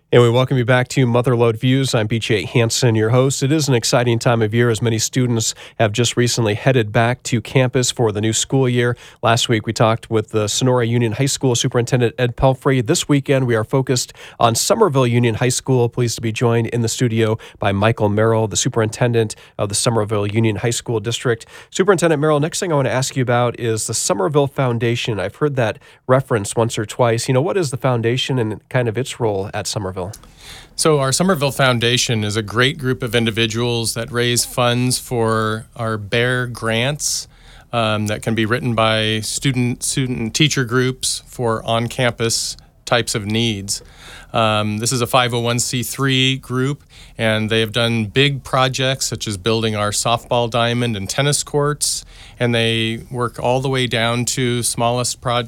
And we welcome you back to Motherlode Views. I'm BJ Hansen, your host. It is an exciting time of year as many students have just recently headed back to campus for the new school year. Last week, we talked with the Sonora Union High School Superintendent Ed Pelfrey. This weekend, we are focused on Somerville Union High School. Pleased to be joined in the studio by Michael Merrill, the superintendent of the Somerville Union High School District. Superintendent Merrill, next thing I want to ask you about is the Somerville Foundation. I've heard that referenced once or twice. What is the foundation and kind of its role at Somerville? So our Somerville Foundation is a great group of individuals that raise funds for our BEAR grants that can be written by student and teacher groups for on-campus types of needs. This is a 501c3 group, and they have done big projects such as building our softball diamond and tennis courts, and they work all the way down to smaller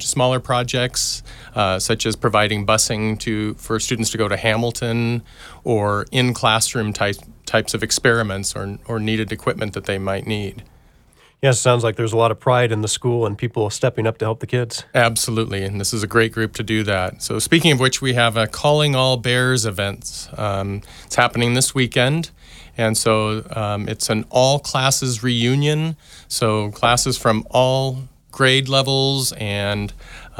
projects such as providing busing for students to go to Hamilton, or in classroom types of experiments or needed equipment that they might need. Yes, it sounds like there's a lot of pride in the school and people stepping up to help the kids. Absolutely, and this is a great group to do that. So speaking of which, we have a Calling All Bears event. It's happening this weekend, and so it's an all-classes reunion. So classes from all grade levels and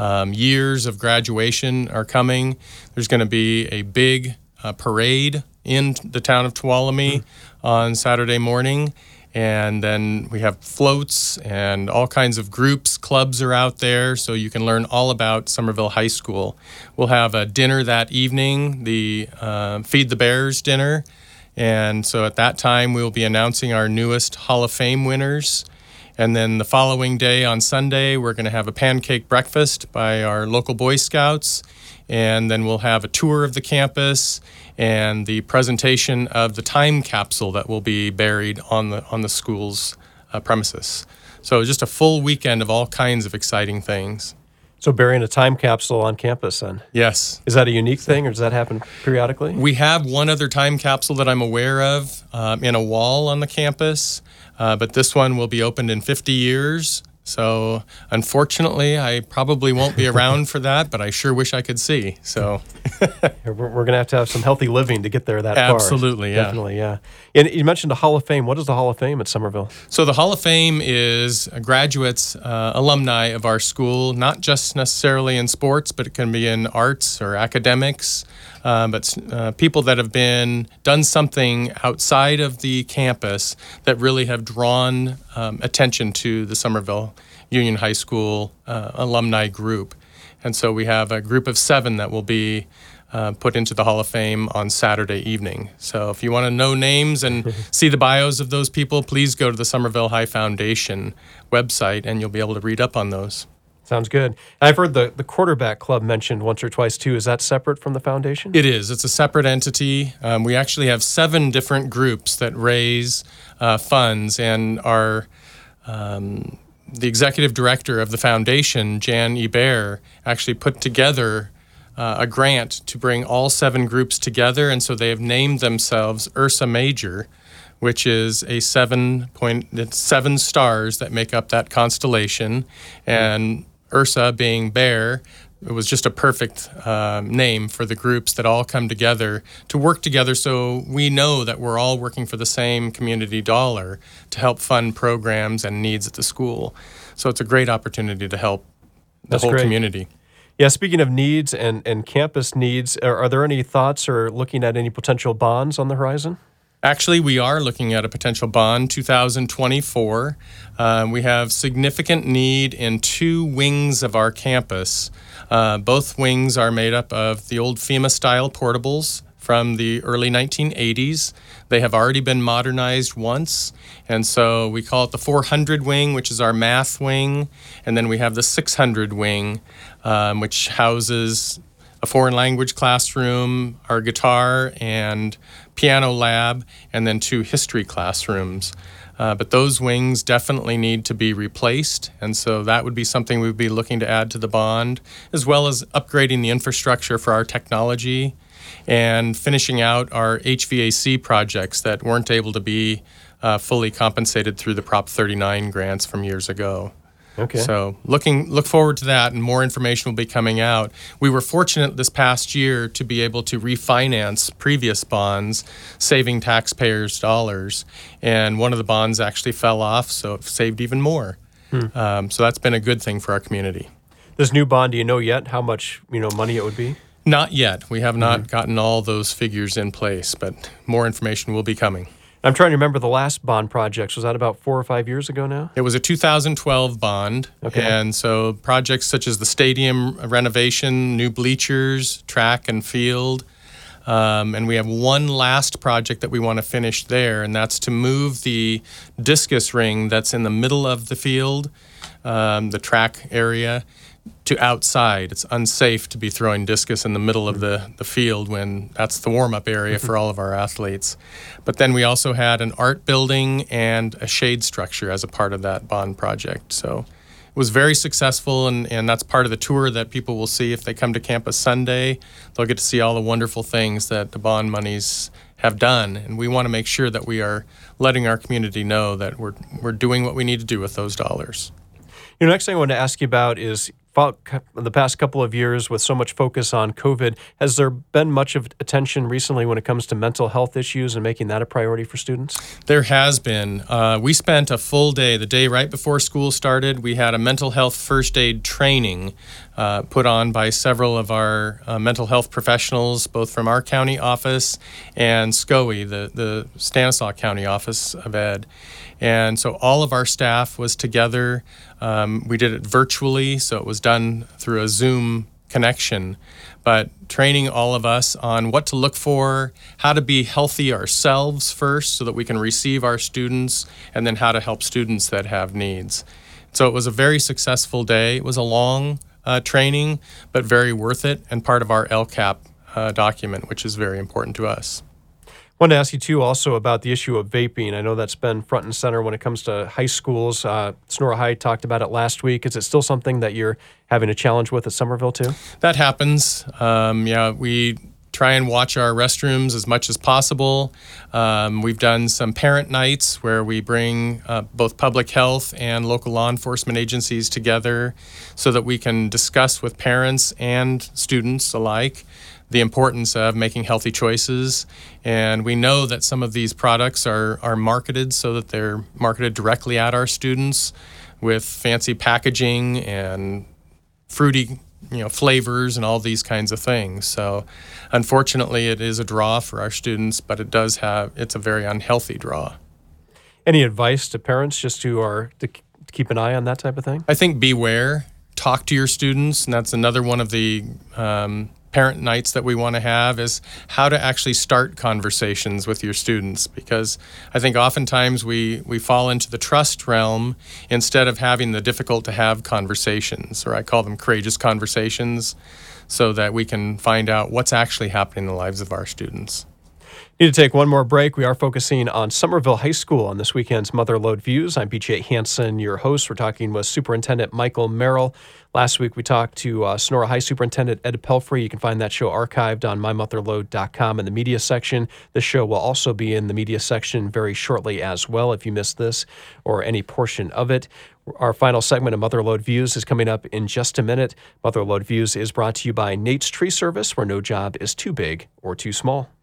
years of graduation are coming. There's going to be a big parade in the town of Tuolumne on Saturday morning. And then we have floats and all kinds of groups, clubs are out there, so you can learn all about Somerville High School. We'll have a dinner that evening, the Feed the Bears dinner. And so at that time, we'll be announcing our newest Hall of Fame winners. And then the following day on Sunday, we're going to have a pancake breakfast by our local Boy Scouts. And then we'll have a tour of the campus and the presentation of the time capsule that will be buried on the school's premises. So just a full weekend of all kinds of exciting things. So burying a time capsule on campus then? Yes. Is that a unique thing, or does that happen periodically? We have one other time capsule that I'm aware of in a wall on the campus, but this one will be opened in 50 years. So unfortunately, I probably won't be around for that, but I sure wish I could see. So we're going to have some healthy living to get there that far. Absolutely, yeah. Definitely, yeah. And you mentioned the Hall of Fame. What is the Hall of Fame at Somerville? So the Hall of Fame is graduates, alumni of our school, not just necessarily in sports, but it can be in arts or academics, but people that have done something outside of the campus that really have drawn attention to the Somerville Union High School alumni group. And so we have a group of 7 that will be put into the Hall of Fame on Saturday evening. So if you want to know names and see the bios of those people, please go to the Somerville High Foundation website and you'll be able to read up on those. Sounds good. I've heard the quarterback club mentioned once or twice too. Is that separate from the foundation? It is. It's a separate entity. We actually have 7 different groups that raise funds, and our the executive director of the foundation, Jan Ebert, actually put together a grant to bring all 7 groups together, and so they have named themselves Ursa Major, which is a 7 stars that make up that constellation, and Ursa being bear. It was just a perfect name for the groups that all come together to work together, so we know that we're all working for the same community dollar to help fund programs and needs at the school. So it's a great opportunity to help the whole community. Yeah, speaking of needs and campus needs, are there any thoughts or looking at any potential bonds on the horizon? Actually, we are looking at a potential bond 2024. We have significant need in 2 wings of our campus. Both wings are made up of the old FEMA-style portables from the early 1980s. They have already been modernized once, and so we call it the 400 wing, which is our math wing, and then we have the 600 wing, which houses a foreign language classroom, our guitar and piano lab, and then 2 history classrooms. But those wings definitely need to be replaced, and so that would be something we'd be looking to add to the bond, as well as upgrading the infrastructure for our technology and finishing out our HVAC projects that weren't able to be fully compensated through the Prop 39 grants from years ago. Okay. So look forward to that, and more information will be coming out. We were fortunate this past year to be able to refinance previous bonds, saving taxpayers dollars. And one of the bonds actually fell off, so it saved even more. So that's been a good thing for our community. This new bond, do you know yet how much money it would be? Not yet. We have not gotten all those figures in place, but more information will be coming. I'm trying to remember the last bond projects. Was that about 4 or 5 years ago now? It was a 2012 bond. Okay. And so projects such as the stadium renovation, new bleachers, track and field. And we have one last project that we want to finish there, and that's to move the discus ring that's in the middle of the field, the track area, to outside. It's unsafe to be throwing discus in the middle of the field when that's the warm-up area for all of our athletes. But then we also had an art building and a shade structure as a part of that bond project. So it was very successful, and that's part of the tour that people will see if they come to campus Sunday. They'll get to see all the wonderful things that the bond monies have done, and we want to make sure that we are letting our community know that we're doing what we need to do with those dollars. Next thing I want to ask you about is the past couple of years with so much focus on COVID, has there been much of attention recently when it comes to mental health issues and making that a priority for students? There has been. We spent a full day, the day right before school started. We had a mental health first aid training put on by several of our mental health professionals, both from our county office and SCOE, the Stanislaus County Office of Ed. And so all of our staff was together. We did it virtually, so it was done through a Zoom connection, but training all of us on what to look for, how to be healthy ourselves first so that we can receive our students, and then how to help students that have needs. So it was a very successful day. It was a long training, but very worth it, and part of our LCAP document, which is very important to us. I wanted to ask you, too, also about the issue of vaping. I know that's been front and center when it comes to high schools. Sonora High talked about it last week. Is it still something that you're having a challenge with at Somerville, too? That happens. We try and watch our restrooms as much as possible. We've done some parent nights where we bring both public health and local law enforcement agencies together so that we can discuss with parents and students alike the importance of making healthy choices. And we know that some of these products are marketed so that they're marketed directly at our students with fancy packaging and fruity flavors and all these kinds of things. So unfortunately, it is a draw for our students, but it's a very unhealthy draw. Any advice to parents just to keep an eye on that type of thing? I think beware, talk to your students, and that's another one of the parent nights that we want to have, is how to actually start conversations with your students, because I think oftentimes we fall into the trust realm instead of having the difficult to have conversations, or I call them courageous conversations, so that we can find out what's actually happening in the lives of our students. Need to take one more break. We are focusing on Somerville High School on this weekend's Mother Lode Views. I'm PJ Hansen, your host. We're talking with Superintendent Michael Merrill. Last week we talked to Sonora High Superintendent Ed Pelfrey. You can find that show archived on mymotherlode.com in the media section. This show will also be in the media section very shortly as well if you missed this or any portion of it. Our final segment of Mother Lode Views is coming up in just a minute. Mother Lode Views is brought to you by Nate's Tree Service, where no job is too big or too small.